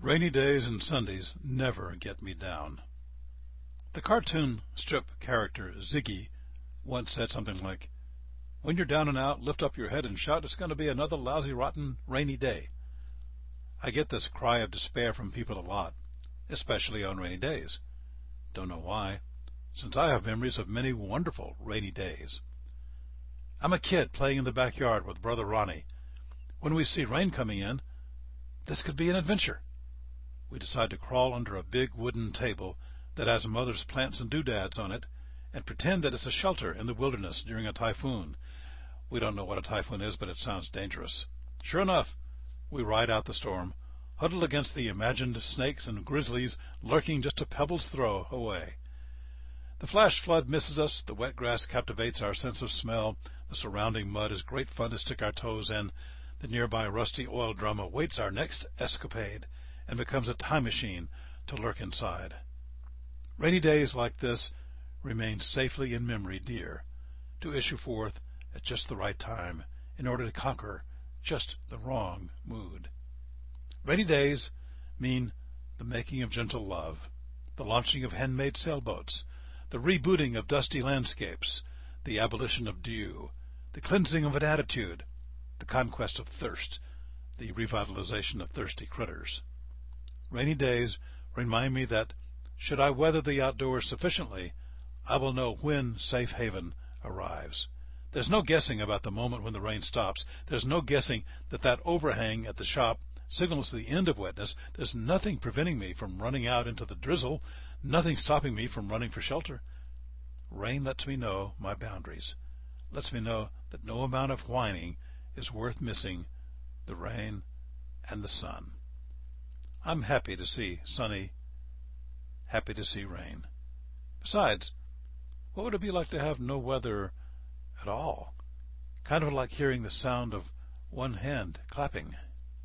Rainy days and Sundays never get me down. The cartoon strip character Ziggy once said something like, "When you're down and out, lift up your head and shout, it's going to be another lousy, rotten, rainy day." I get this cry of despair from people a lot, especially on rainy days. Don't know why, since I have memories of many wonderful rainy days. I'm a kid playing in the backyard with Brother Ronnie. When we see rain coming in, this could be an adventure. We decide to crawl under a big wooden table that has Mother's plants and doodads on it and pretend that it's a shelter in the wilderness during a typhoon. We don't know what a typhoon is, but it sounds dangerous. Sure enough, we ride out the storm, huddled against the imagined snakes and grizzlies lurking just a pebble's throw away. The flash flood misses us, the wet grass captivates our sense of smell, the surrounding mud is great fun to stick our toes in, the nearby rusty oil drum awaits our next escapade and becomes a time machine to lurk inside. Rainy days like this remain safely in memory dear, to issue forth at just the right time in order to conquer just the wrong mood. Rainy days mean the making of gentle love, the launching of handmade sailboats, the rebooting of dusty landscapes, the abolition of dew, the cleansing of an attitude, the conquest of thirst, the revitalization of thirsty critters. Rainy days remind me that, should I weather the outdoors sufficiently, I will know when safe haven arrives. There's no guessing about the moment when the rain stops. There's no guessing that that overhang at the shop signals the end of wetness. There's nothing preventing me from running out into the drizzle, nothing stopping me from running for shelter. Rain lets me know my boundaries, lets me know that no amount of whining is worth missing the rain and the sun. I'm happy to see sunny, happy to see rain. Besides, what would it be like to have no weather at all? Kind of like hearing the sound of one hand clapping.